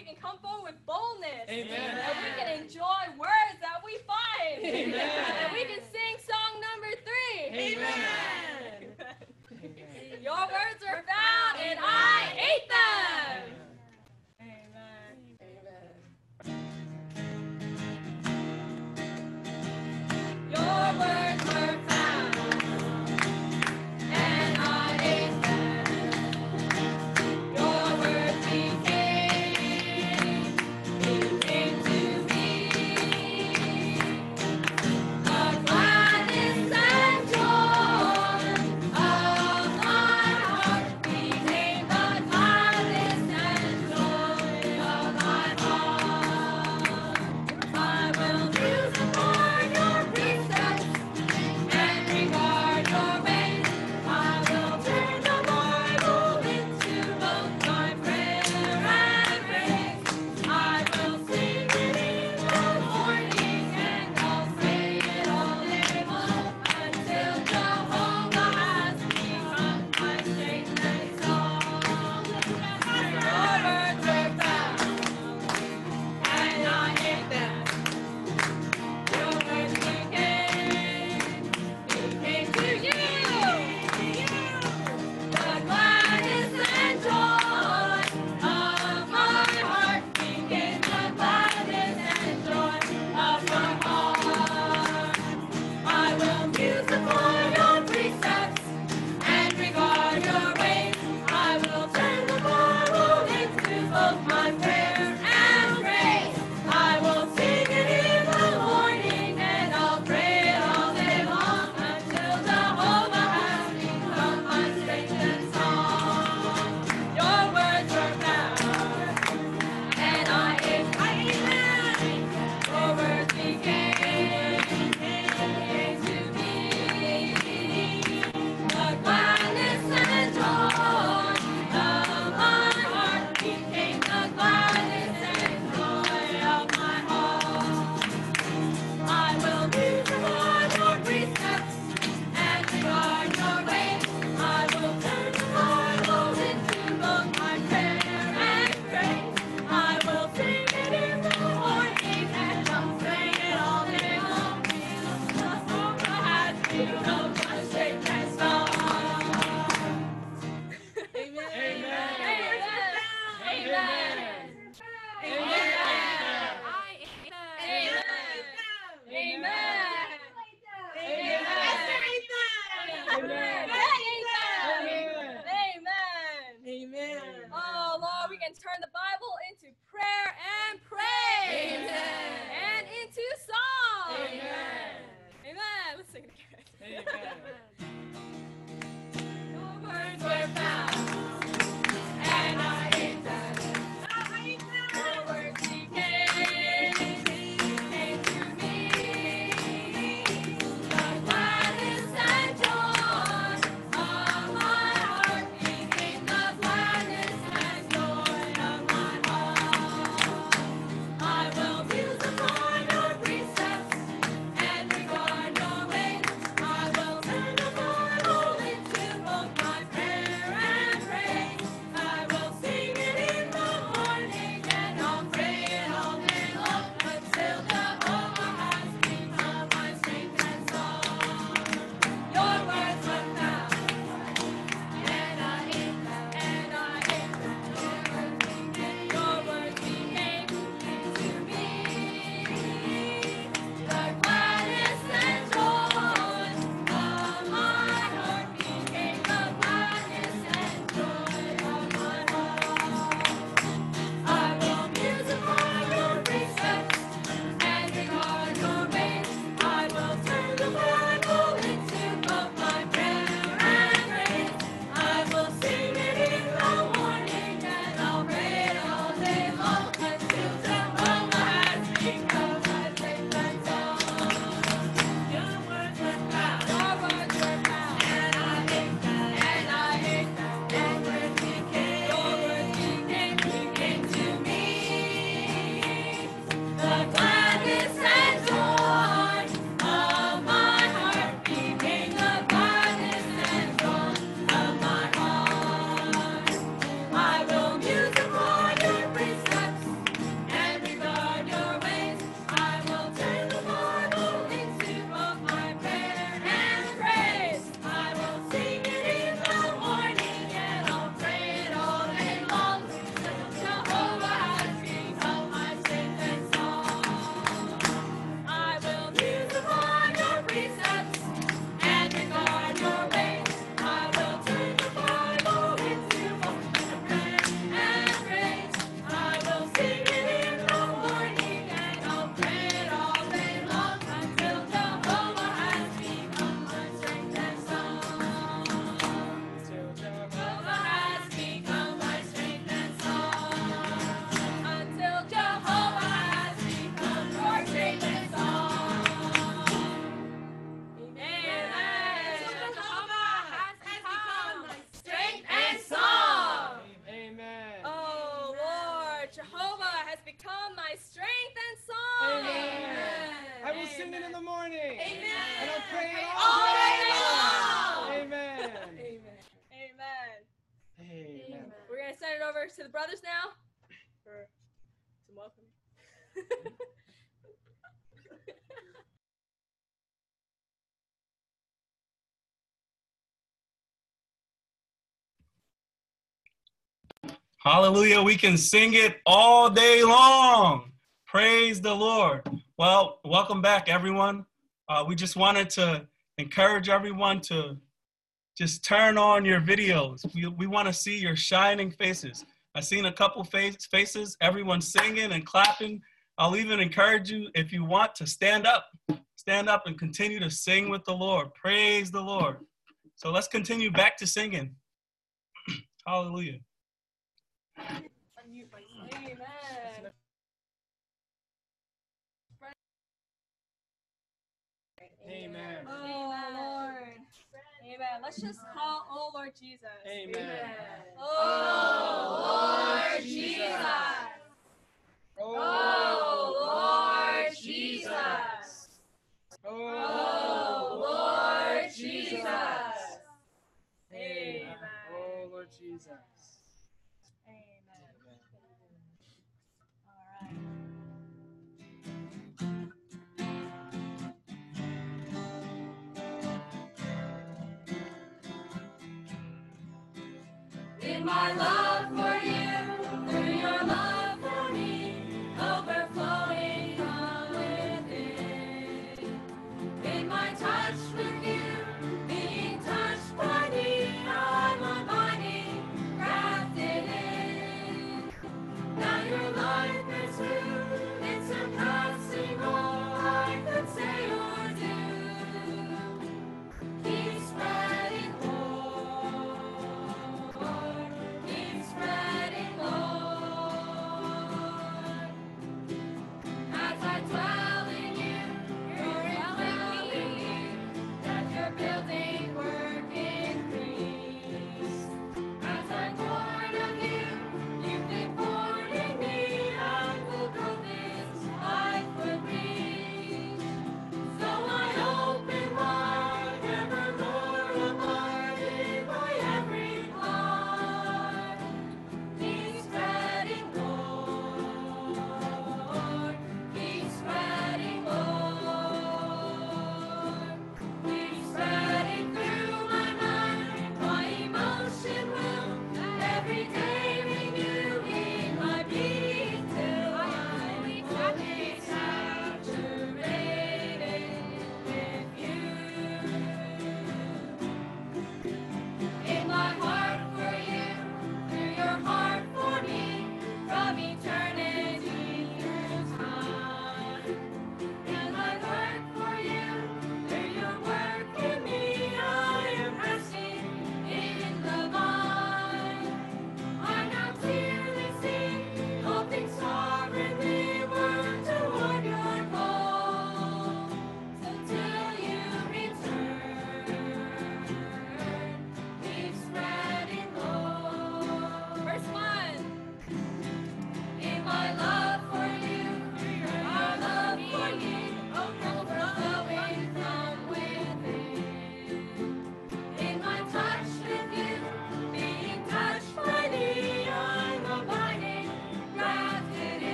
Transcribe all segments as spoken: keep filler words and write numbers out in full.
we can come forward with boldness. Amen. That we can enjoy words that we find. Amen. That we can sing song number three. Amen. Amen. Your words were found and I ate them. Amen. Amen. Your words were found and I ate them. Your words became, became to me the gladness and joy of my heart. Became the gladness and joy of my heart. I will muse upon your precepts and regard your ways. I will turn the Bible into both my prayer and praise. I will sing it in the morning and I'll say it all day long until Jehovah has become my strength and song. Your words were found and I ate them. Your words became, became to you, the gladness and joy of my heart. Became the gladness and joy of my heart. I will muse upon your precepts and regard your ways. I will turn the Bible into both my prayer and praise. I will sing it in the morning and I'll pray it all day long until Jehovah has become my strength and song. Your words were found and I ate, I ate them. Your words became, became to me the gladness and joy of my heart. Became the gladness and joy of my heart. I will muse upon your precepts and regard your ways. I will turn the Bible into both my prayer and praise. I will sing it in the morning and I'll sing it all day long. Jehovah has become my strength and song. Amen. Amen. Amen. Amen. Amen. Oh, Lord, we can turn the Bible into prayer and praise. Amen. And into song. Amen. Amen. Let's sing it again. Amen. Your words were found, and I ate them. Your words became, became to me the gladness and joy of my heart. Became the gladness and joy of my heart. I will muse upon your precepts and regard your ways. I will turn the strength and song. Amen. I will sing it in the morning. Amen. And I'll pray it All all day day long. long. Amen. Amen. Amen. Amen. We're going to send it over to the brothers now for some welcoming. Hallelujah. We can sing it all day long. Praise the Lord. Well, welcome back, everyone. Uh, we just wanted to encourage everyone to just turn on your videos. We, we want to see your shining faces. I've seen a couple face, faces, everyone singing and clapping. I'll even encourage you, if you want, to stand up. Stand up and continue to sing with the Lord. Praise the Lord. So let's continue back to singing. Hallelujah. Unmute myself. Amen. Amen. Oh, Lord. Amen. Let's just call, oh, Lord Jesus. Amen. Oh, Lord Jesus. Oh, Lord Jesus. Oh, Lord Jesus. Amen. Oh, Lord Jesus. Amen. All right. In my love for you, through your love for me, overflowing from within. In my touch with you, being touched by thee, I'm abiding, grafted in. Now your life is true, it's surpassing all I could say or do. Keep spreading, Lord, keep spreading.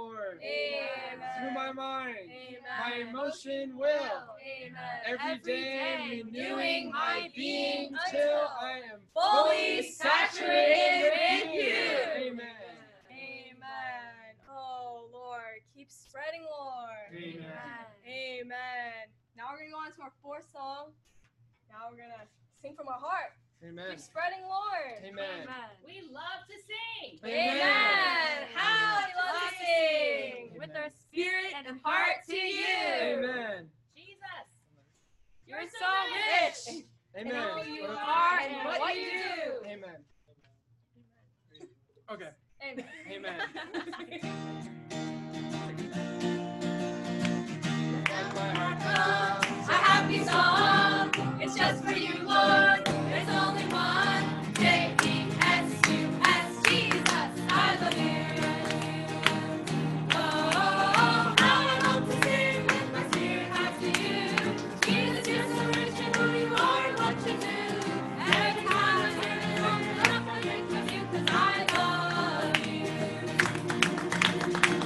Lord. Amen. Through my mind, Amen. my emotion will. Amen. Every day renewing my being until till I am fully saturated with you. Amen. Amen. Oh, Lord, keep spreading, Lord. Amen. Amen. Now we're going to go on to our fourth song. Now we're going to sing from our heart. Amen. Keep spreading, Lord. Amen. We love to sing. Amen. How we love to sing. Amen. With our spirit and heart to you. Amen. Jesus, You're so rich in Amen. who you are and what you do. Amen. Okay. Amen. Amen. a happy song. It's just for you, Lord. There's only one. J E S U S, Jesus, I love you. Oh, I love to sing with my spirit out to you. Jesus, you're so rich in who you are and what you do. Every time I hear it, I'm up, I drink of you 'cause I love you.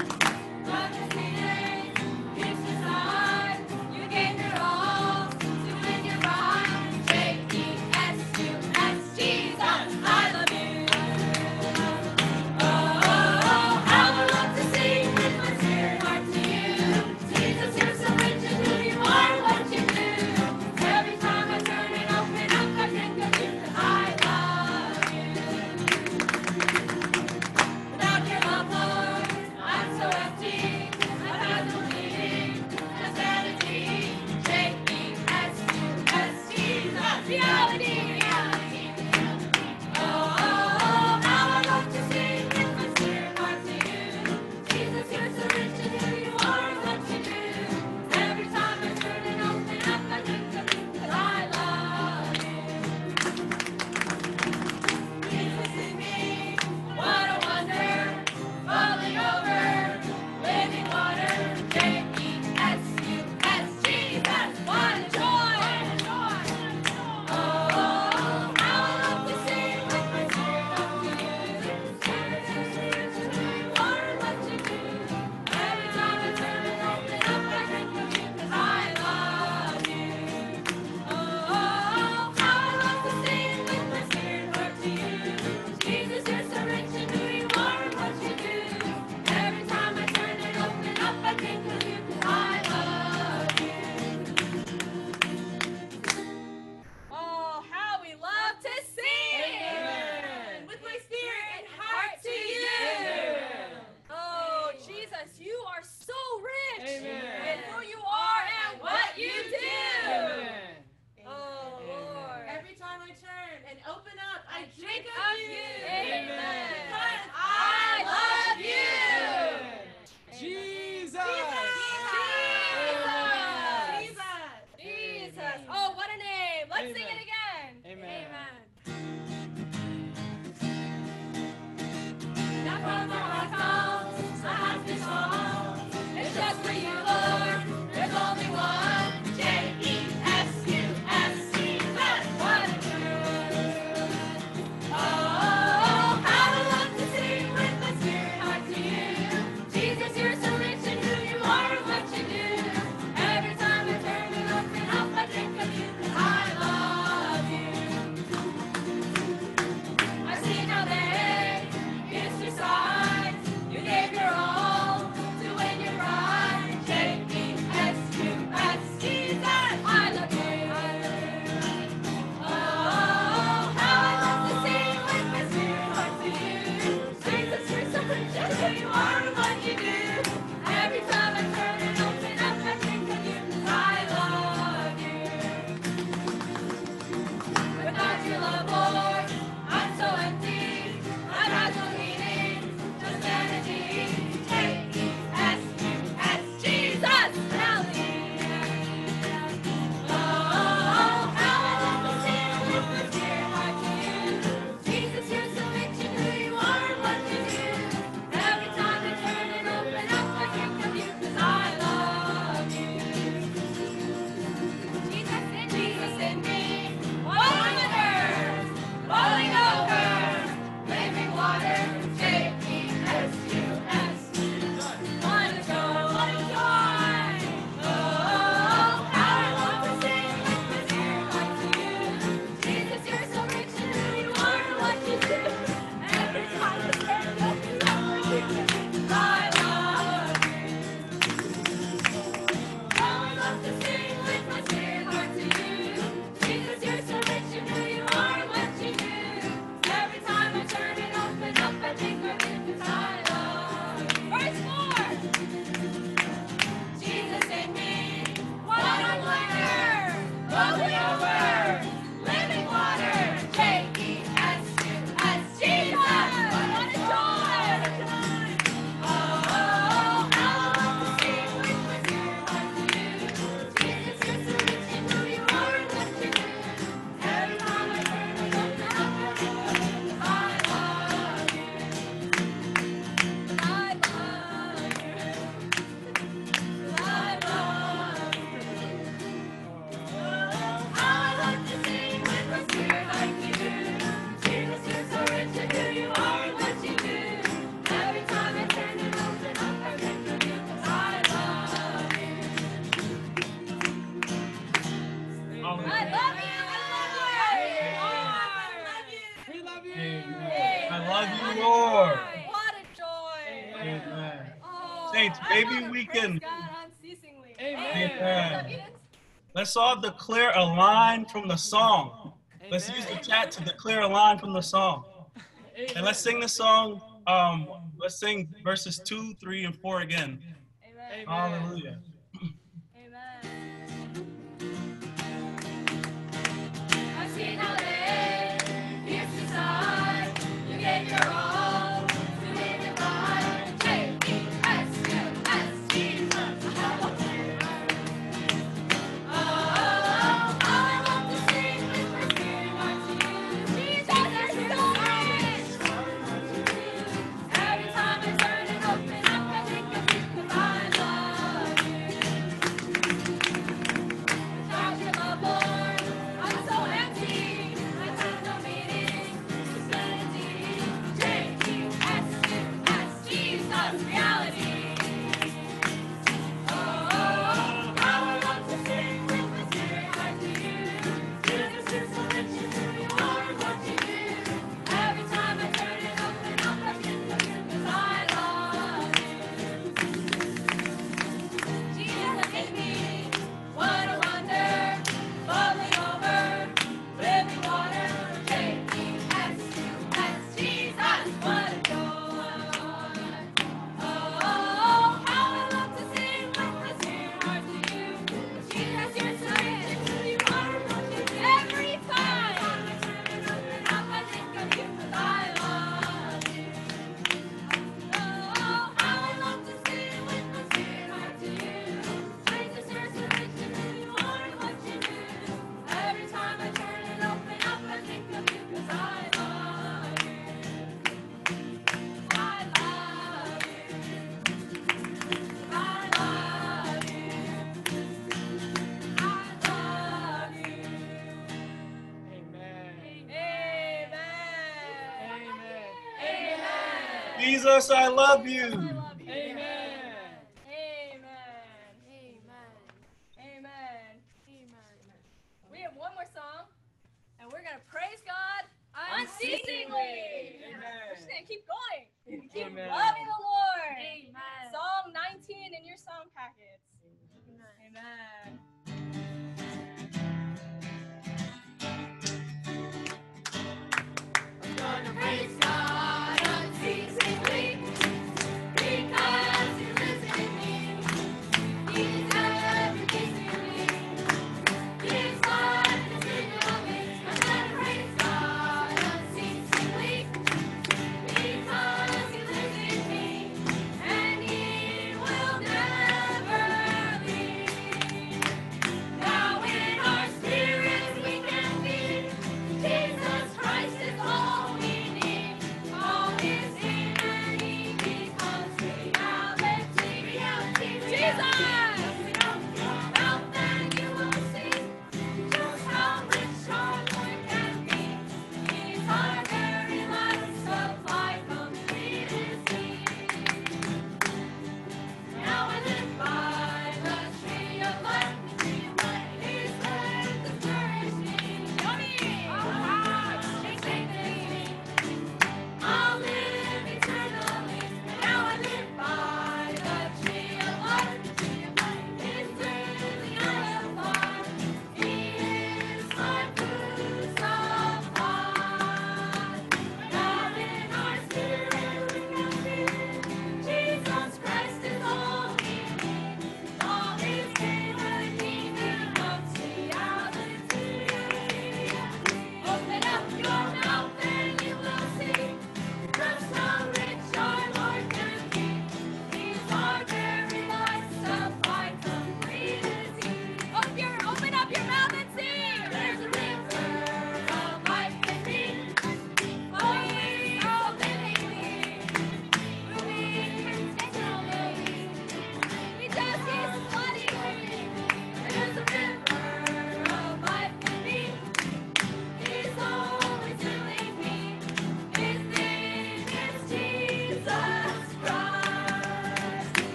you we can. Praise God unceasingly. Amen. Amen. Let's all declare a line from the song. Let's use the chat to declare a line from the song. And let's sing the song. Um, let's sing verses two, three, and four again. Amen. Hallelujah. Amen. I've seen how they pierced his side. You gave your all to be divine. J E S U S, Jesus. Oh, I want to sing with my spirit heart to you. Jesus, you're so rich. Every time I turn and open up, I think of you 'cause I love you. Without your love, Lord, I'm so empty. Life has no meaning. Humanity. J E S U S, Jesus, reality. Oh, how I love to sing with my spirit heart to you. Jesus, you're so rich in who you are and what you do. Every time I turn and open up, I think of you 'cause I love you. Jesus, make me what a wonder, bubbling over, living water. J E S U S, Jesus, what a joy. Oh, how I love to sing with my spirit heart to you. Jesus, you're so rich in who you are and what you do. Every time I turn and open up, I think of you 'cause I love you. Oh, how I love to sing with my spirit heart to you. Jesus, you're so rich in who you are and what you do. Every time I turn and open up, I think of you 'cause I love you. I love you. I love you. I love you. Amen. Amen. Amen. Amen. Jesus, I love you. I love you. Amen. Amen. Amen. Amen. Amen. We have one more song, and we're gonna praise God unceasingly. Amen. We're just gonna keep going. Keep Amen. loving the Lord. Amen. Psalm nineteen in your song packets. Amen. I'm gonna praise God unceasingly because He lives in me. He's everything to me. His life is in your midst. I'm gonna praise God unceasingly because He lives in me, and He will never leave. Now in our spirits we can be. Jesus Christ is all we need. All is in and He becomes reality. Reality. Jesus! Out then you will see just how rich our Lord can be. He's our very life supply, complete is He. Now I live by the tree of life. His word does nourish me. Yummy! Ah, shake, shake, shake. I'll live eternally. Now I live by the tree of life.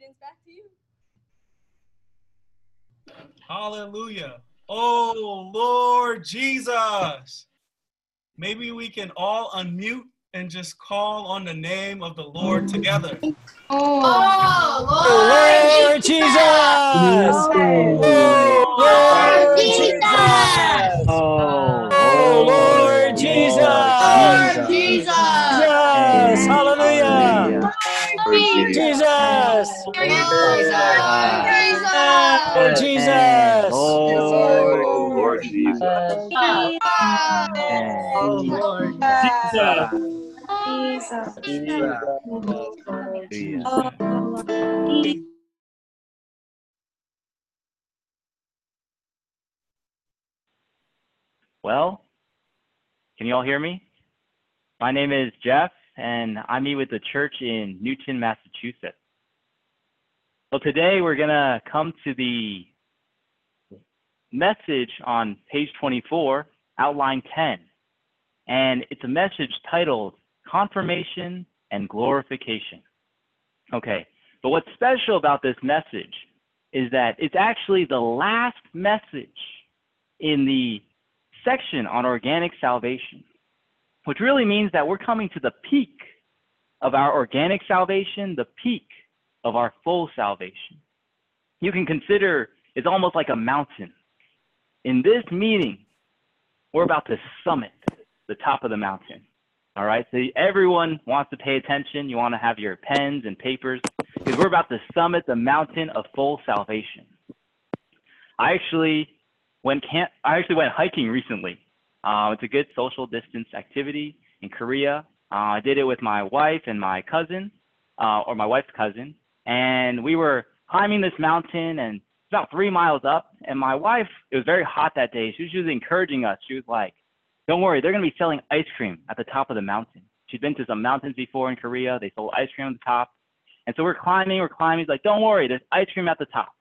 Cadence, back to you. Hallelujah. Oh, Lord Jesus. Maybe we can all unmute and just call on the name of the Lord together. Oh, Oh, Lord Jesus! Oh, Lord Jesus! Oh, Oh, Lord Jesus! Lord Jesus! Jesus! Hallelujah! Hallelujah. Jesus! Oh, Jesus! Lord Jesus. Oh, Lord Jesus! Hallelujah. Well, can you all hear me? My name is Jeff, and I meet with the church in Newton, Massachusetts. So today we're going to come to the message on page twenty-four, outline ten, and it's a message titled Confirmation and Glorification. Okay, but what's special about this message is that it's actually the last message in the section on organic salvation, which really means that we're coming to the peak of our organic salvation, the peak of our full salvation. You can consider it's almost like a mountain. In this meeting, we're about to summit the top of the mountain. All right, so everyone wants to pay attention. You want to have your pens and papers because we're about to summit the mountain of full salvation. I actually went camp. I actually went hiking recently. Uh, it's a good social distance activity in Korea. Uh, I did it with my wife and my cousin, uh, or my wife's cousin, and we were climbing this mountain and about three miles up. And my wife, it was very hot that day. She was, she was encouraging us. She was like, "Don't worry, they're going to be selling ice cream at the top of the mountain." She'd been to some mountains before in Korea. They sold ice cream at the top. And so we're climbing, we're climbing. He's like, "Don't worry, there's ice cream at the top."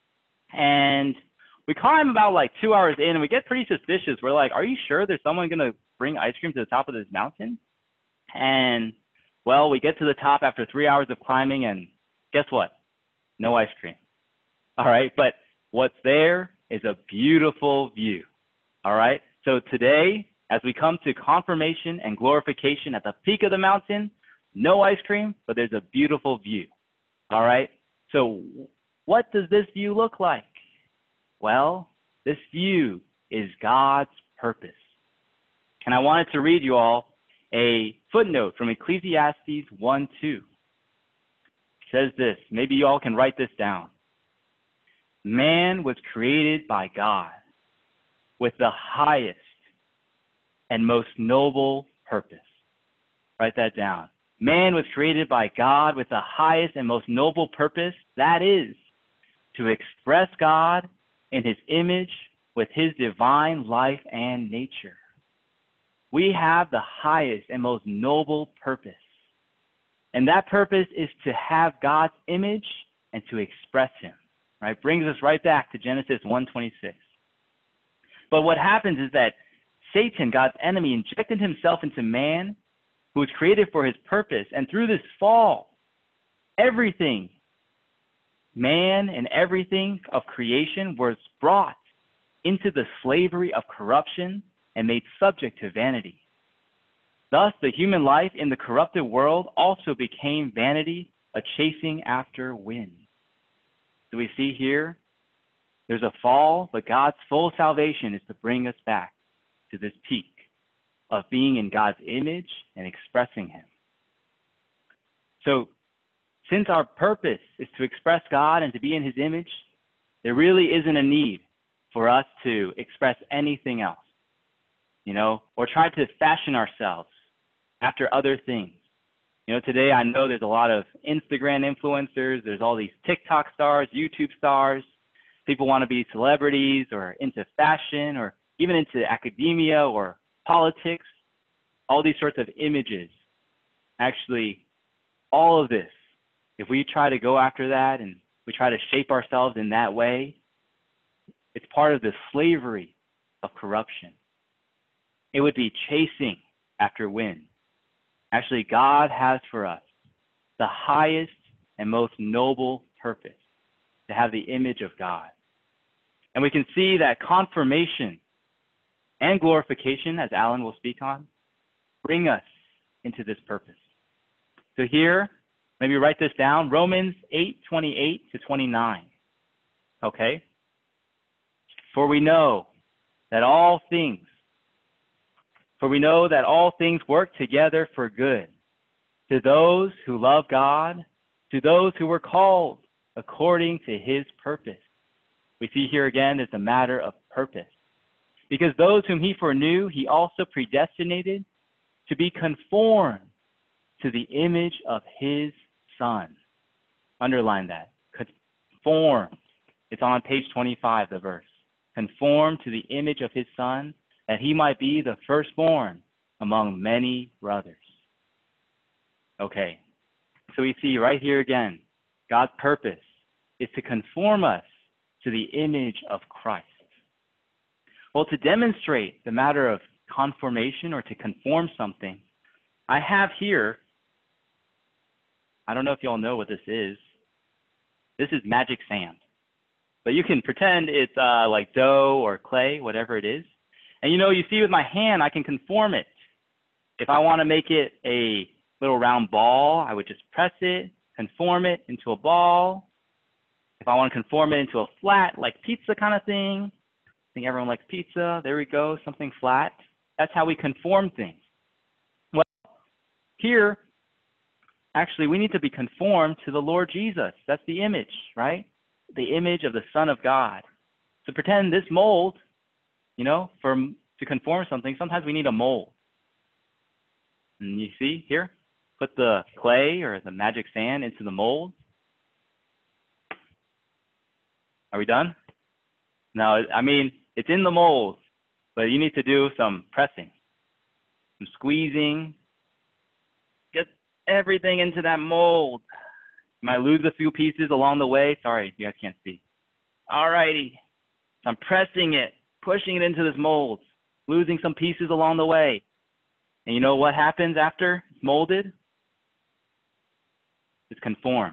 And we climb about like two hours in and we get pretty suspicious. We're like, "Are you sure there's someone going to bring ice cream to the top of this mountain?" And well, we get to the top after three hours of climbing and guess what? No ice cream. All right. But what's there is a beautiful view. All right. So today, as we come to confirmation and glorification at the peak of the mountain, no ice cream, but there's a beautiful view. All right. So what does this view look like? Well, this view is God's purpose. And I wanted to read you all a footnote from Ecclesiastes one two. It says this, maybe you all can write this down. Man was created by God with the highest and most noble purpose. Write that down. Man was created by God with the highest and most noble purpose, that is, to express God in his image with his divine life and nature. We have the highest and most noble purpose. And that purpose is to have God's image and to express him. Right? Brings us right back to Genesis one twenty-six. But what happens is that Satan, God's enemy, injected himself into man who was created for his purpose. And through this fall, everything, man and everything of creation was brought into the slavery of corruption and made subject to vanity. Thus, the human life in the corrupted world also became vanity, a chasing after wind. Do we see here? There's a fall, but God's full salvation is to bring us back to this peak of being in God's image and expressing him. So, since our purpose is to express God and to be in his image, there really isn't a need for us to express anything else, you know, or try to fashion ourselves after other things. You know, today I know there's a lot of Instagram influencers, there's all these TikTok stars, YouTube stars. People want to be celebrities or into fashion or even into academia or politics, all these sorts of images. Actually, all of this, if we try to go after that and we try to shape ourselves in that way, it's part of the slavery of corruption. It would be chasing after wind. Actually, God has for us the highest and most noble purpose, to have the image of God. And we can see that confirmation and glorification, as Alan will speak on, bring us into this purpose. So here, maybe write this down, Romans eight, twenty-eight to twenty-nine. Okay? For we know that all things, for we know that all things work together for good, to those who love God, to those who were called according to his purpose. We see here again it's a matter of purpose. Because those whom he foreknew, he also predestinated to be conformed to the image of his Son. Underline that. Conformed. It's on page twenty-five, the verse. Conformed to the image of his Son, that he might be the firstborn among many brothers. Okay, so we see right here again, God's purpose is to conform us to the image of Christ. Well, to demonstrate the matter of conformation or to conform something, I have here, I don't know if you all know what this is. This is magic sand. But you can pretend it's uh, like dough or clay, whatever it is. And you know, you see with my hand, I can conform it. If I want to make it a little round ball, I would just press it, conform it into a ball. If I want to conform it into a flat, like pizza kind of thing, I think everyone likes pizza. There we go, something flat. That's how we conform things. Well, here, actually, we need to be conformed to the Lord Jesus. That's the image, right? The image of the Son of God. So pretend this mold, you know, for to conform something, sometimes we need a mold. And you see here, put the clay or the magic sand into the mold. Are we done? No, I mean, it's in the mold, but you need to do some pressing, some squeezing, get everything into that mold. You might lose a few pieces along the way. Sorry, you guys can't see. All righty. So I'm pressing it, pushing it into this mold, losing some pieces along the way. And you know what happens after it's molded? It's conformed,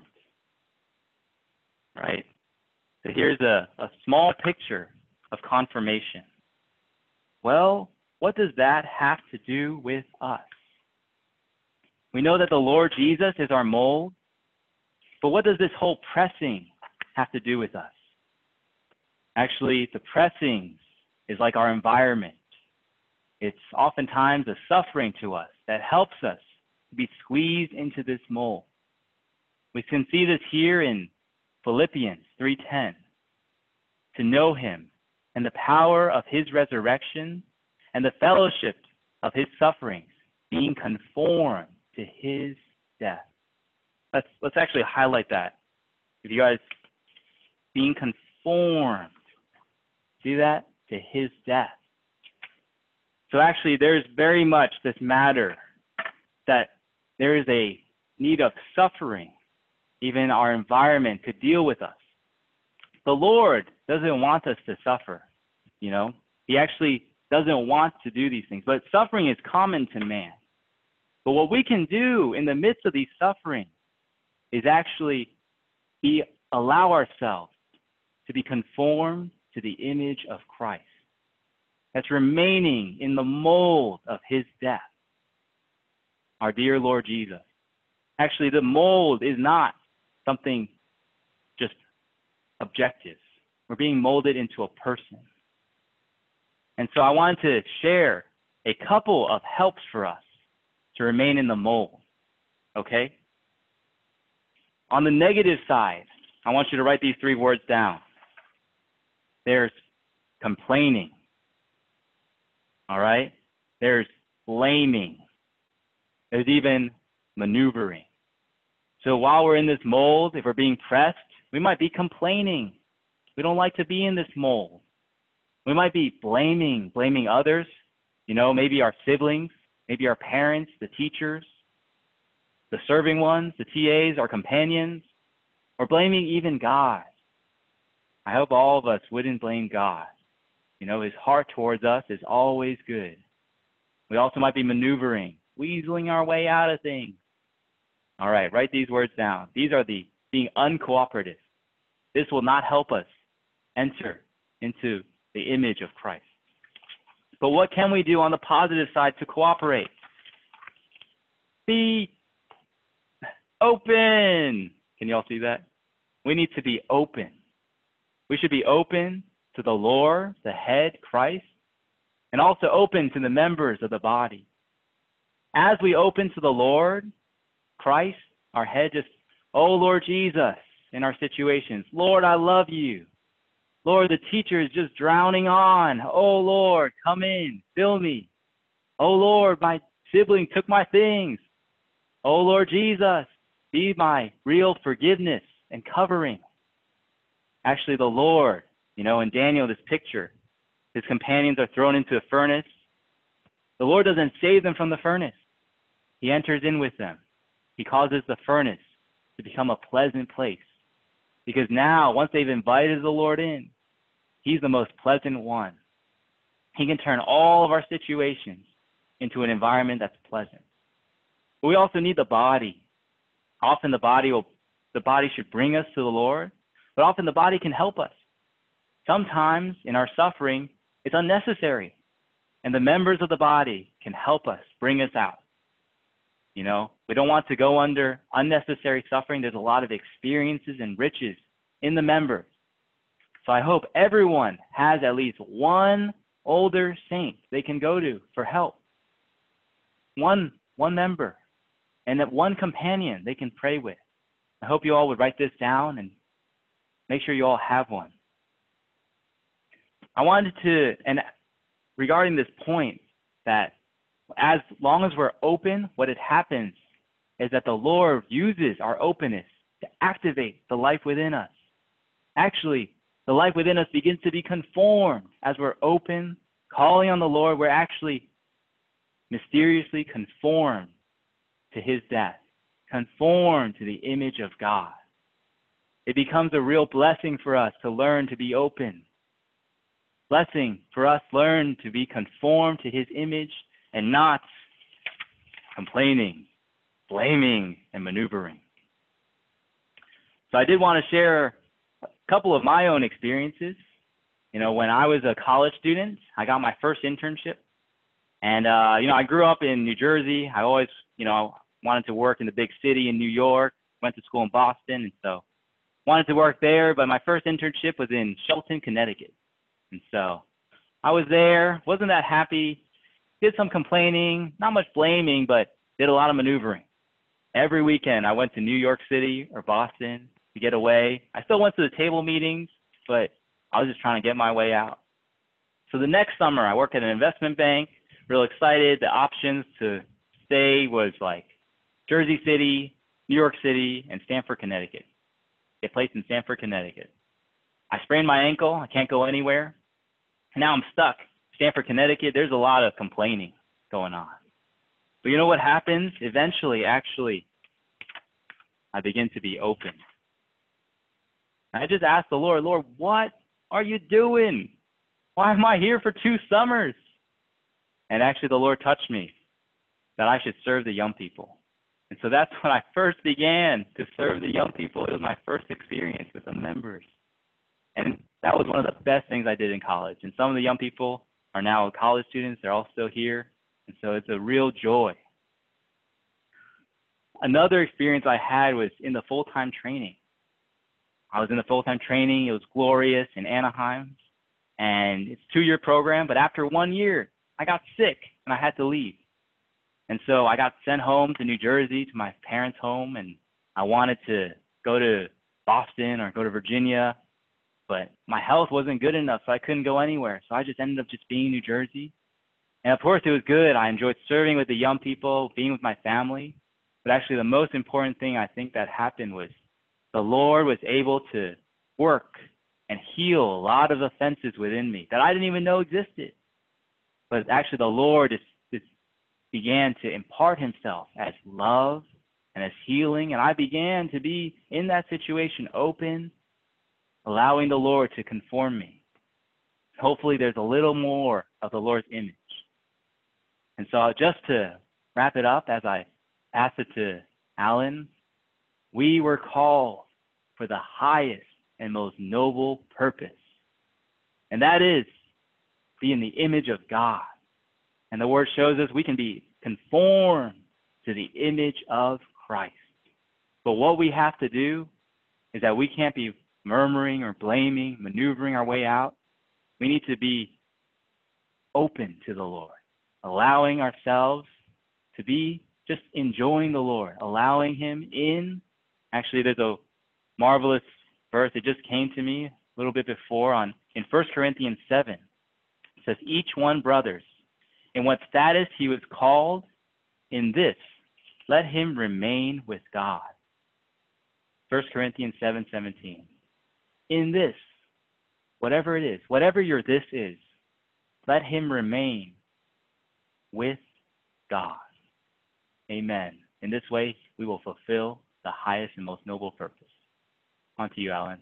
right? So here's a, a small picture of confirmation. Well, what does that have to do with us? We know that the Lord Jesus is our mold, but what does this whole pressing have to do with us? Actually, the pressing is like our environment. It's oftentimes a suffering to us that helps us to be squeezed into this mold. We can see this here in Philippians three ten. To know him and the power of his resurrection and the fellowship of his sufferings, being conformed to his death. Let's let's actually highlight that. If you guys, being conformed, see that? To his death. So actually there's very much this matter that there is a need of suffering. Even our environment could deal with us. The Lord doesn't want us to suffer, you know. He actually doesn't want to do these things, but suffering is common to man. But what we can do in the midst of these sufferings is actually be, allow ourselves to be conformed to the image of Christ. That's remaining in the mold of his death. Our dear Lord Jesus. Actually, the mold is not something just objective. We're being molded into a person. And so I wanted to share a couple of helps for us to remain in the mold, okay? On the negative side, I want you to write these three words down. There's complaining, all right? There's blaming. There's even maneuvering. So while we're in this mold, if we're being pressed, we might be complaining. We don't like to be in this mold. We might be blaming, blaming others, you know, maybe our siblings, maybe our parents, the teachers, the serving ones, the T As, our companions, or blaming even God. I hope all of us wouldn't blame God. You know, his heart towards us is always good. We also might be maneuvering, weaseling our way out of things. All right, write these words down. These are the being uncooperative. This will not help us enter into the image of Christ. But what can we do on the positive side to cooperate? Be open. Can you all see that? We need to be open. We should be open to the Lord, the head, Christ, and also open to the members of the body. As we open to the Lord, Christ, our head, just, oh Lord Jesus, in our situations. Lord, I love you. Lord, the teacher is just drowning on. Oh Lord, come in, fill me. Oh Lord, my sibling took my things. Oh Lord Jesus, be my real forgiveness and covering. Actually, the Lord, you know, in Daniel, this picture, his companions are thrown into a furnace. The Lord doesn't save them from the furnace. He enters in with them. He causes the furnace to become a pleasant place. Because now, once they've invited the Lord in, he's the most pleasant one. He can turn all of our situations into an environment that's pleasant. But we also need the body. Often the body will, the body should bring us to the Lord, but often the body can help us. Sometimes in our suffering, it's unnecessary, and the members of the body can help us, bring us out. You know, we don't want to go under unnecessary suffering. There's a lot of experiences and riches in the members. So I hope everyone has at least one older saint they can go to for help. One, one member, and that one companion they can pray with. I hope you all would write this down and make sure you all have one. I wanted to, and regarding this point, that as long as we're open, what it happens is that the Lord uses our openness to activate the life within us. Actually, the life within us begins to be conformed as we're open, calling on the Lord. We're actually mysteriously conformed to his death, conformed to the image of God. It becomes a real blessing for us to learn to be open. Blessing for us learn to be conformed to his image and not complaining, blaming, and maneuvering. So I did want to share a couple of my own experiences. You know, when I was a college student, I got my first internship. And, uh, you know, I grew up in New Jersey. I always, you know, wanted to work in the big city in New York, went to school in Boston, and so wanted to work there. But my first internship was in Shelton, Connecticut. And so I was there, wasn't that happy, did some complaining, not much blaming, but did a lot of maneuvering. Every weekend I went to New York City or Boston to get away. I still went to the table meetings, but I was just trying to get my way out. So the next summer I worked at an investment bank, real excited. The options to stay was like Jersey City, New York City, and Stamford, Connecticut. Get placed in Stamford, Connecticut. I sprained my ankle. I can't go anywhere. Now I'm stuck. Stamford, Connecticut, there's a lot of complaining going on. But you know what happens? Eventually, actually, I begin to be open. I just asked the Lord, Lord, what are you doing? Why am I here for two summers? And actually, the Lord touched me that I should serve the young people. And so that's when I first began to serve the young people. It was my first experience with the members. And that was one of the best things I did in college. And some of the young people are now college students. They're all still here. And so it's a real joy. Another experience I had was in the full-time training. I was in the full-time training. It was glorious in Anaheim. And it's a two-year program. But after one year, I got sick and I had to leave. And so I got sent home to New Jersey, to my parents' home. And I wanted to go to Boston or go to Virginia. But my health wasn't good enough, so I couldn't go anywhere. So I just ended up just being in New Jersey. And of course, it was good. I enjoyed serving with the young people, being with my family. But actually, the most important thing I think that happened was the Lord was able to work and heal a lot of offenses within me that I didn't even know existed. But actually, the Lord just, just began to impart himself as love and as healing. And I began to be in that situation open, allowing the Lord to conform me. Hopefully there's a little more of the Lord's image. And so just to wrap it up, as I passed it to Alan, we were called for the highest and most noble purpose. And that is be in the image of God. And the word shows us we can be conformed to the image of Christ. But what we have to do is that we can't be murmuring or blaming, maneuvering our way out. We need to be open to the Lord, allowing ourselves to be just enjoying the Lord, allowing him in. Actually, there's a marvelous verse that just came to me a little bit before on in First Corinthians seven. It says, each one, brothers, in what status he was called, in this, let him remain with God. First Corinthians seven seventeen. In this, whatever it is, whatever your this is, let him remain with God. Amen. In this way, we will fulfill the highest and most noble purpose. On to you, Alan.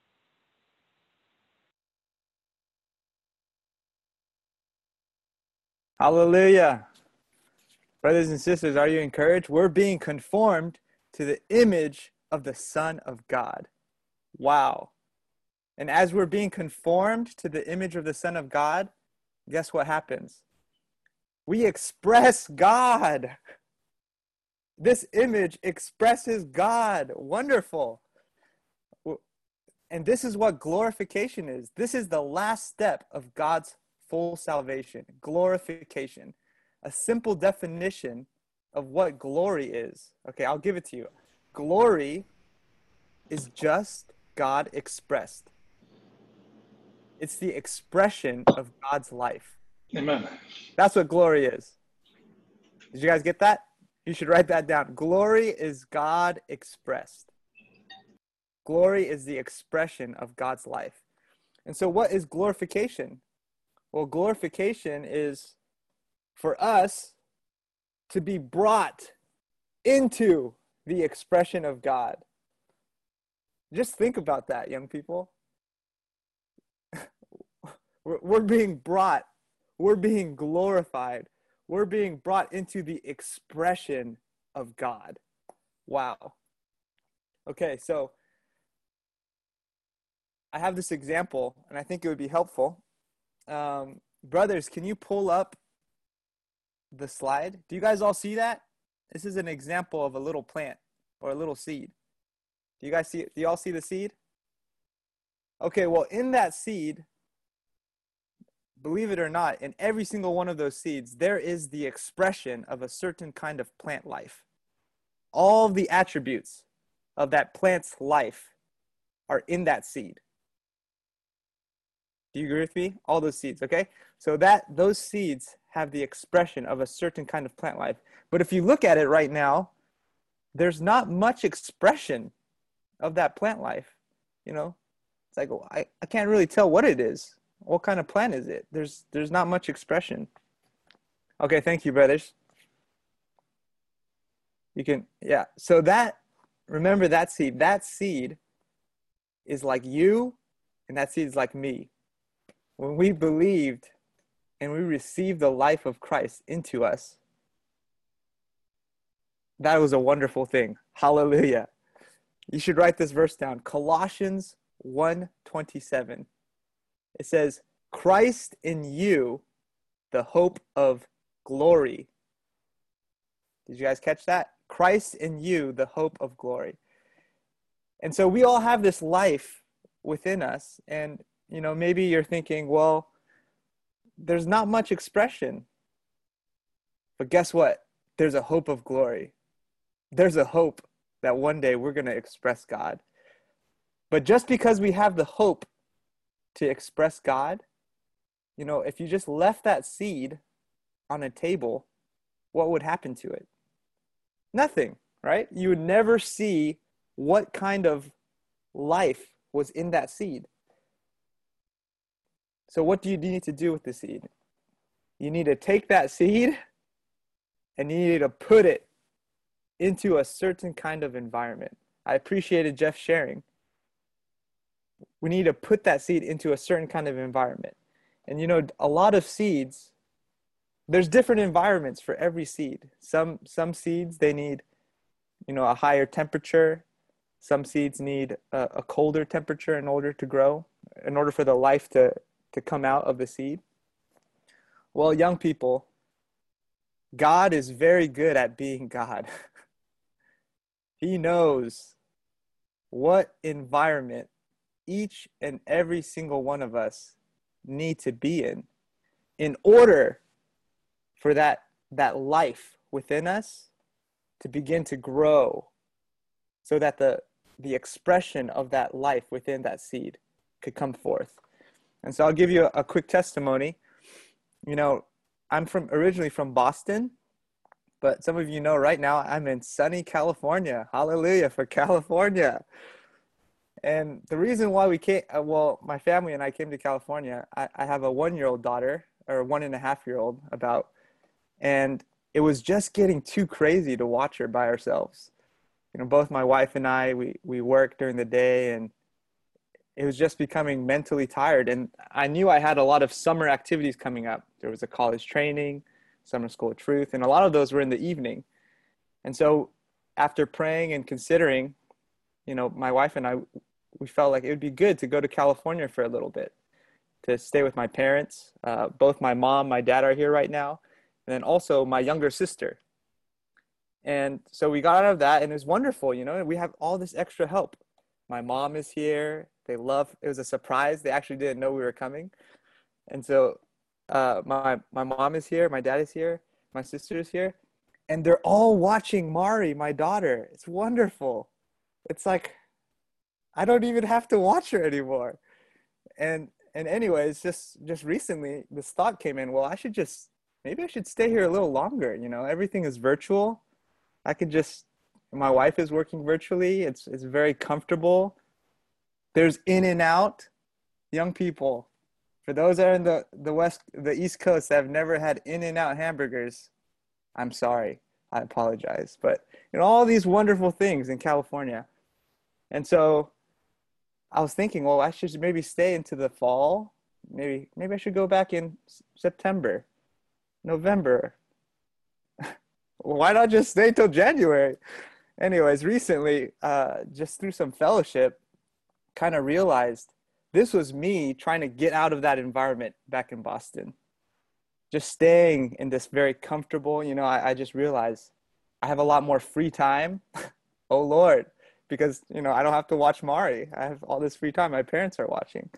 Hallelujah. Brothers and sisters, are you encouraged? We're being conformed to the image of the Son of God. Wow. And as we're being conformed to the image of the Son of God, guess what happens? We express God. This image expresses God. Wonderful. And this is what glorification is. This is the last step of God's full salvation. Glorification. A simple definition of what glory is. Okay, I'll give it to you. Glory is just God expressed. It's the expression of God's life. Amen. That's what glory is. Did you guys get that? You should write that down. Glory is God expressed. Glory is the expression of God's life. And so what is glorification? Well, glorification is for us to be brought into the expression of God. Just think about that, young people. we're, we're being brought, we're being glorified, we're being brought into the expression of God. Wow. Okay, so I have this example, and I think it would be helpful. Um, brothers, can you pull up the slide? Do you guys all see that? This is an example of a little plant or a little seed. Do you guys see it? Do you all see the seed? Okay, well, in that seed, believe it or not, in every single one of those seeds, there is the expression of a certain kind of plant life. All the attributes of that plant's life are in that seed. Do you agree with me? All those seeds, okay? So that those seeds have the expression of a certain kind of plant life. But if you look at it right now, there's not much expression of that plant life. You know, it's like, I, I can't really tell what it is. What kind of plant is it? There's there's not much expression. Okay, thank you, brothers. You can, yeah. So that, remember that seed. That seed is like you, and that seed is like me. When we believed and we received the life of Christ into us, that was a wonderful thing. Hallelujah. You should write this verse down. Colossians one twenty-seven. It says, Christ in you, the hope of glory. Did you guys catch that? Christ in you, the hope of glory. And so we all have this life within us. And, you know, maybe you're thinking, well, there's not much expression. But guess what? There's a hope of glory. There's a hope that one day we're going to express God. But just because we have the hope to express God, you know, if you just left that seed on a table, what would happen to it? Nothing, right? You would never see what kind of life was in that seed. So what do you need to do with the seed? You need to take that seed and you need to put it into a certain kind of environment. I appreciated Jeff sharing. We need to put that seed into a certain kind of environment. And you know, a lot of seeds, there's different environments for every seed. Some some seeds, they need, you know, a higher temperature. Some seeds need a, a colder temperature in order to grow, in order for the life to, to come out of the seed. Well, young people, God is very good at being God. He knows what environment each and every single one of us need to be in in order for that, that life within us to begin to grow, so that the, the expression of that life within that seed could come forth. And so I'll give you a, a quick testimony. You know, I'm from originally from Boston, but some of you know right now I'm in sunny California. Hallelujah for California. And the reason why we came, uh, well, my family and I came to California, I, I have a one-year-old daughter, or one and a half-year-old about, and it was just getting too crazy to watch her by ourselves. You know, both my wife and I, we, we work during the day, and it was just becoming mentally tired. And I knew I had a lot of summer activities coming up. There was a college training, summer school of truth, and a lot of those were in the evening. And so after praying and considering, you know, my wife and I, we felt like it would be good to go to California for a little bit, to stay with my parents. Uh, both my mom, my dad are here right now, and then also my younger sister. And so we got out of that, and it was wonderful. You know, we have all this extra help. My mom is here. They love, it was a surprise. They actually didn't know we were coming. And so uh, my, my mom is here. My dad is here. My sister is here. And they're all watching Mari, my daughter. It's wonderful. It's like, I don't even have to watch her anymore. And, and anyways, just, just recently, this thought came in, well, I should just, maybe I should stay here a little longer. You know, everything is virtual. I could just, my wife is working virtually. It's, it's very comfortable. There's In and Out. Young people, for those that are in the, the West, the East Coast that have never had In and Out hamburgers, I'm sorry. I apologize. But, you know, all these wonderful things in California. And so I was thinking, well, I should maybe stay into the fall. Maybe, maybe I should go back in September, November. Why not just stay till January? Anyways, recently, uh, just through some fellowship, kind of realized this was me trying to get out of that environment back in Boston. Just staying in this very comfortable, you know, I, I just realized I have a lot more free time. Oh, Lord, because, you know, I don't have to watch Mari. I have all this free time. My parents are watching.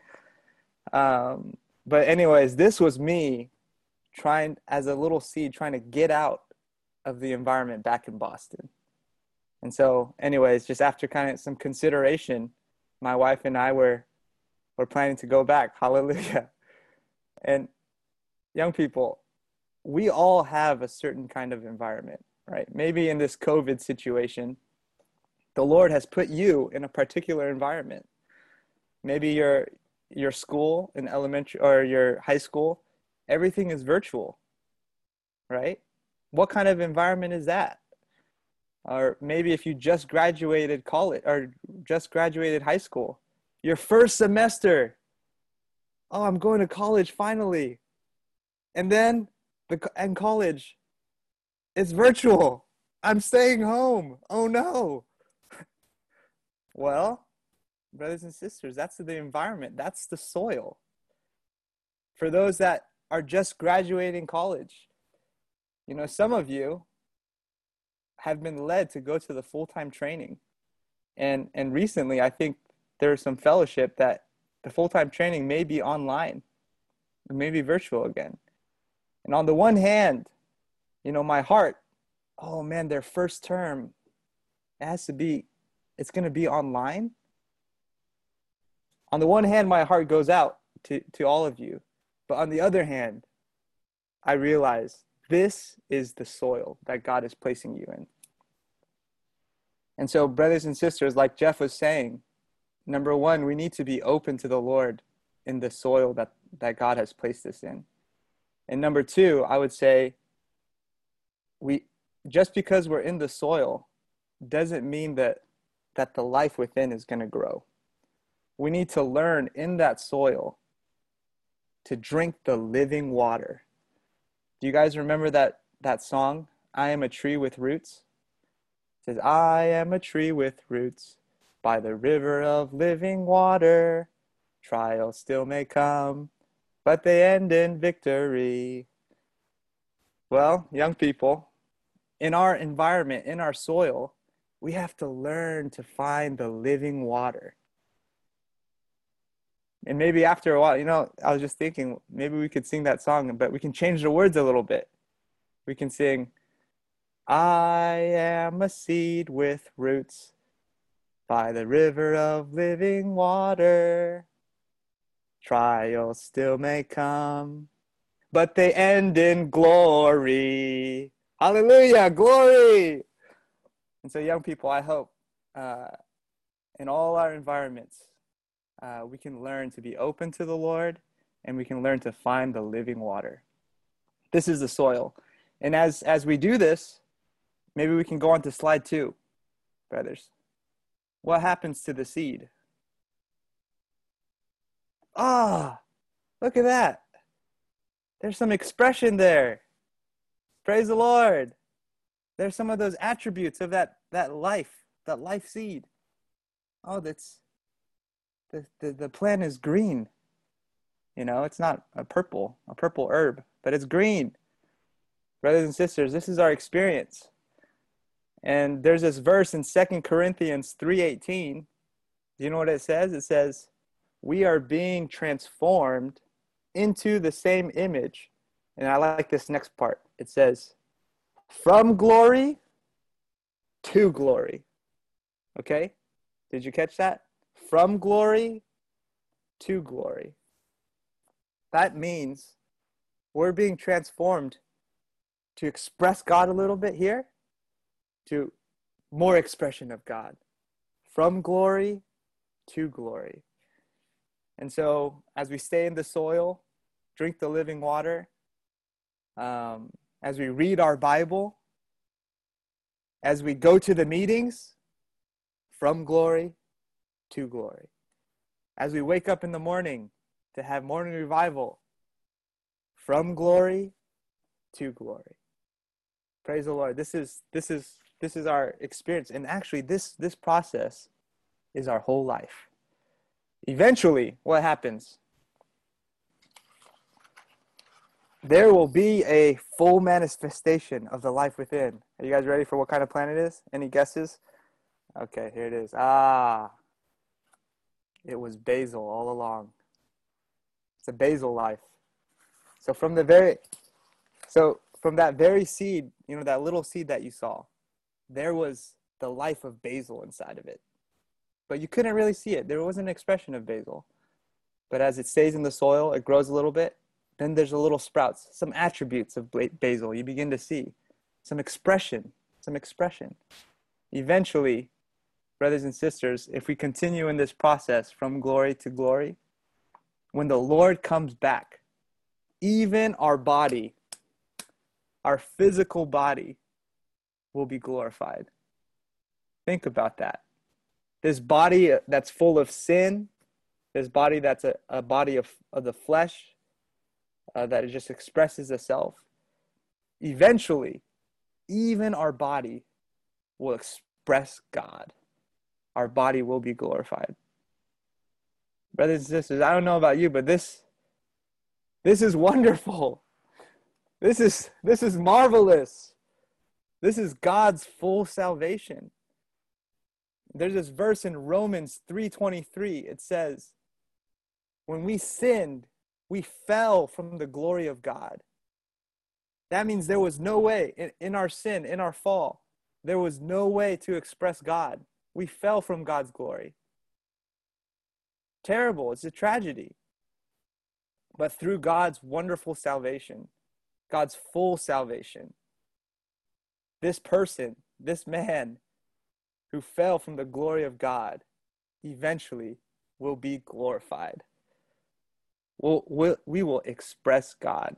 Um, but anyways, this was me trying, as a little seed, trying to get out of the environment back in Boston. And so anyways, just after kind of some consideration, my wife and I were, were planning to go back. Hallelujah. And young people, we all have a certain kind of environment, right? Maybe in this COVID situation, the Lord has put you in a particular environment. Maybe your, your school in elementary or your high school, everything is virtual, right? What kind of environment is that? Or maybe if you just graduated college or just graduated high school, your first semester, oh, I'm going to college finally. And then the and college, it's virtual. I'm staying home. Oh no. Well, brothers and sisters, that's the environment. That's the soil. For those that are just graduating college, you know, some of you have been led to go to the full-time training. And and recently, I think there's some fellowship that the full-time training may be online, or maybe virtual again. And on the one hand, you know, my heart, oh man, their first term, it has to be, it's going to be online. On the one hand, my heart goes out to, to all of you. But on the other hand, I realize this is the soil that God is placing you in. And so, brothers and sisters, like Jeff was saying, number one, we need to be open to the Lord in the soil that, that God has placed us in. And number two, I would say, we just because we're in the soil doesn't mean that, that the life within is going to grow. We need to learn in that soil to drink the living water. Do you guys remember that, that song, I Am a Tree with Roots? It says, I am a tree with roots, By the river of living water, trials still may come, but they end in victory. Well, young people, in our environment, in our soil, we have to learn to find the living water. And maybe after a while, you know, I was just thinking, maybe we could sing that song, but we can change the words a little bit. We can sing, I am a seed with roots by the river of living water. Trials still may come, but they end in glory. Hallelujah, glory. And so young people, I hope uh, in all our environments, uh, we can learn to be open to the Lord, and we can learn to find the living water. This is the soil. And as, as we do this, maybe we can go on to slide two, brothers. What happens to the seed? Ah, look at that. There's some expression there. Praise the Lord. There's some of those attributes of that, that life, that life seed. Oh, that's, the, the, the plant is green. You know, it's not a purple, a purple herb, but it's green. Brothers and sisters, this is our experience. And there's this verse in Second Corinthians three eighteen. Do you know what it says? It says, we are being transformed into the same image. And I like this next part. It says, from glory to glory. Okay? Did you catch that? From glory to glory. That means we're being transformed to express God a little bit here, to more expression of God. From glory to glory. And so as we stay in the soil, drink the living water, um, as we read our Bible, as we go to the meetings, from glory to glory. As we wake up in the morning to have morning revival, from glory to glory. Praise the Lord. This is this is this is our experience, and actually this this process is our whole life. Eventually, what happens? There will be a full manifestation of the life within. Are you guys ready for what kind of plant it is? Any guesses? Okay, here it is. Ah, it was basil all along. It's a basil life. So from the very, so from that very seed, you know, that little seed that you saw, there was the life of basil inside of it. But you couldn't really see it. There wasn't an expression of basil. But as it stays in the soil, it grows a little bit. Then there's a little sprouts, some attributes of basil. You begin to see some expression, some expression. Eventually, brothers and sisters, if we continue in this process from glory to glory, when the Lord comes back, even our body, our physical body, will be glorified. Think about that. This body that's full of sin, this body that's a, a body of, of the flesh, uh, that it just expresses itself, eventually, even our body will express God. Our body will be glorified. Brothers and sisters, I don't know about you, but this, this is wonderful. This is, this is marvelous. This is God's full salvation. There's this verse in Romans three twenty-three. It says, when we sinned, we fell from the glory of God. That means there was no way in, in our sin, in our fall, there was no way to express God. We fell from God's glory. Terrible. It's a tragedy. But through God's wonderful salvation, God's full salvation, this person, this man who fell from the glory of God, eventually will be glorified. We'll, we'll, we will express God.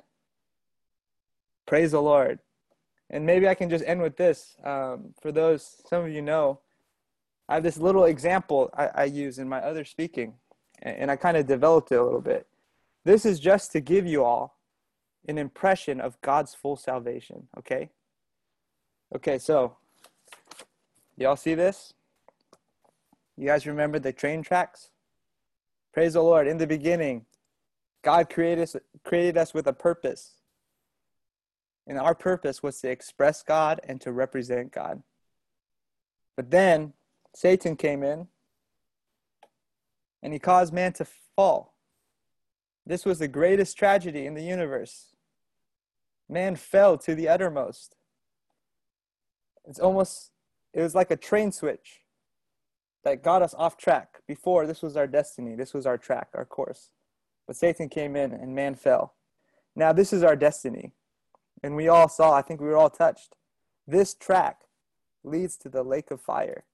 Praise the Lord. And maybe I can just end with this. Um, for those, some of you know, I have this little example I, I use in my other speaking, and, and I kind of developed it a little bit. This is just to give you all an impression of God's full salvation, okay? Okay, so, y'all see this? You guys remember the train tracks? Praise the Lord. In the beginning, God created us, created us with a purpose. And our purpose was to express God and to represent God. But then Satan came in and he caused man to fall. This was the greatest tragedy in the universe. Man fell to the uttermost. It's almost, it was like a train switch that got us off track. Before, this was our destiny. This was our track, our course. But Satan came in and man fell. Now this is our destiny. And we all saw, I think we were all touched. This track leads to the lake of fire.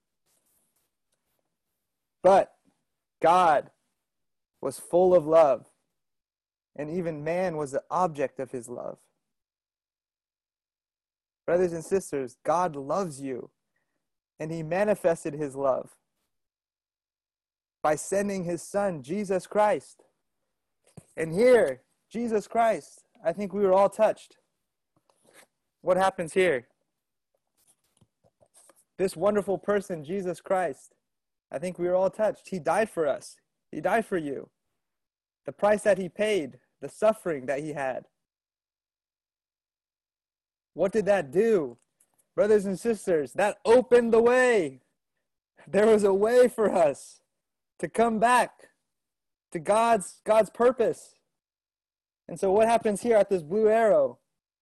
But God was full of love. And even man was the object of his love. Brothers and sisters, God loves you. And he manifested his love by sending his son, Jesus Christ. And here, Jesus Christ, I think we were all touched. What happens here? This wonderful person, Jesus Christ, I think we were all touched. He died for us. He died for you. The price that he paid, the suffering that he had. What did that do? Brothers and sisters, that opened the way. There was a way for us to come back to God's, God's purpose. And so what happens here at this blue arrow?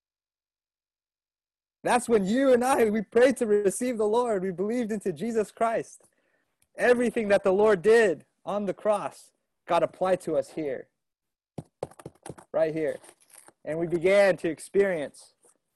That's when you and I, we prayed to receive the Lord. We believed into Jesus Christ. Everything that the Lord did on the cross got applied to us here. Right here. And we began to experience.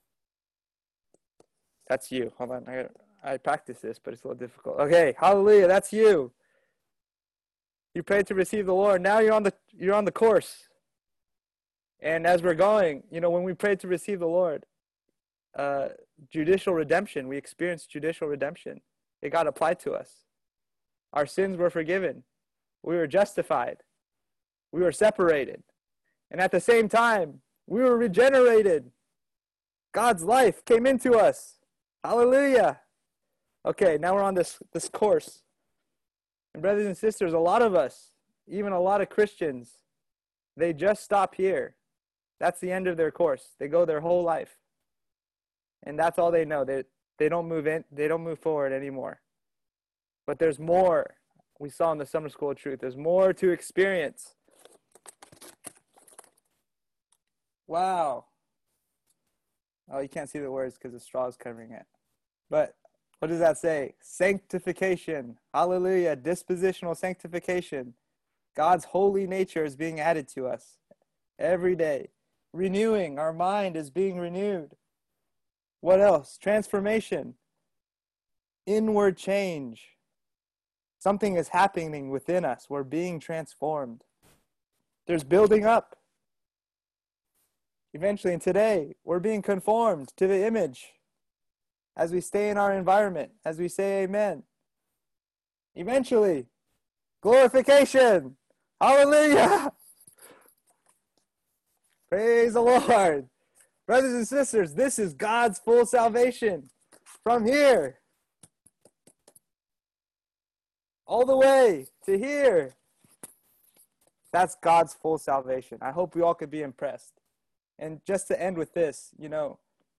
That's you. Hold on. I, I practice this, but it's a little difficult. Okay. Hallelujah. That's you. You prayed to receive the Lord. Now you're on the, you're on the course. And as we're going, you know, when we prayed to receive the Lord, uh, judicial redemption, we experienced judicial redemption. It got applied to us. Our sins were forgiven. We were justified. We were separated. And at the same time, we were regenerated. God's life came into us. Hallelujah. Okay, now we're on this, this course. And brothers and sisters, a lot of us, even a lot of Christians, they just stop here. That's the end of their course. They go their whole life. And that's all they know. They, they don't move in, they don't move forward anymore. But there's more. We saw in the summer school of truth. There's more to experience. Wow. Oh, you can't see the words because the straw is covering it. But what does that say? Sanctification. Hallelujah. Dispositional sanctification. God's holy nature is being added to us every day. Renewing. Our mind is being renewed. What else? Transformation. Inward change. Something is happening within us. We're being transformed. There's building up. Eventually, and today, we're being conformed to the image as we stay in our environment, as we say amen. Eventually, glorification. Hallelujah. Praise the Lord. Brothers and sisters, this is God's full salvation. From here, all the way to here. That's God's full salvation. I hope we all could be impressed. And just to end with this, you know,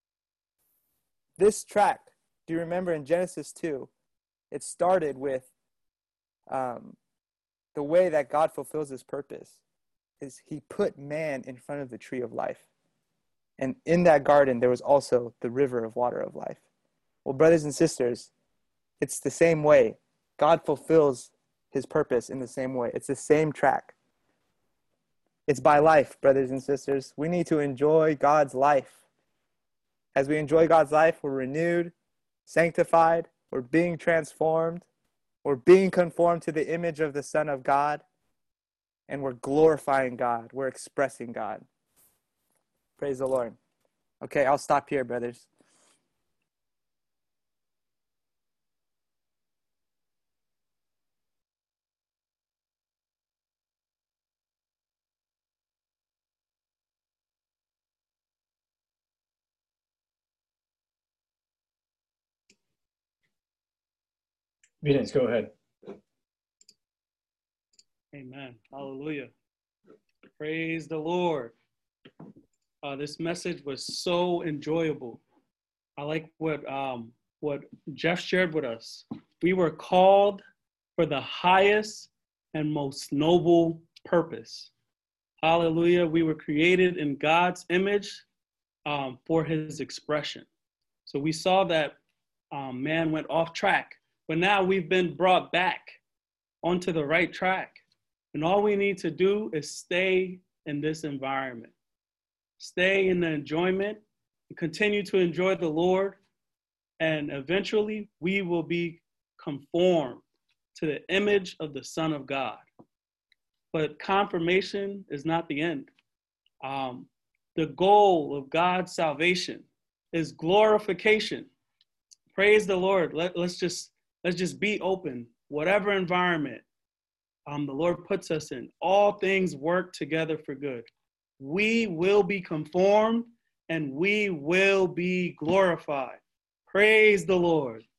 this track, do you remember in Genesis two, it started with um, the way that God fulfills his purpose is he put man in front of the tree of life. And in that garden, there was also the river of water of life. Well, brothers and sisters, it's the same way. God fulfills his purpose in the same way. It's the same track. It's by life, brothers and sisters. We need to enjoy God's life. As we enjoy God's life, we're renewed, sanctified, we're being transformed, we're being conformed to the image of the Son of God, and we're glorifying God. We're expressing God. Praise the Lord. Okay, I'll stop here, brothers. Venus, go ahead. Amen. Hallelujah. Praise the Lord. Uh, this message was so enjoyable. I like what um, what Jeff shared with us. We were called for the highest and most noble purpose. Hallelujah. We were created in God's image um, for his expression. So we saw that um, man went off track, but now we've been brought back onto the right track. And all we need to do is stay in this environment, stay in the enjoyment, and continue to enjoy the Lord. And eventually we will be conformed to the image of the Son of God. But confirmation is not the end. Um, the goal of God's salvation is glorification. Praise the Lord. Let, let's just let's just be open. Whatever environment um, the Lord puts us in, all things work together for good. We will be conformed and we will be glorified. Praise the Lord.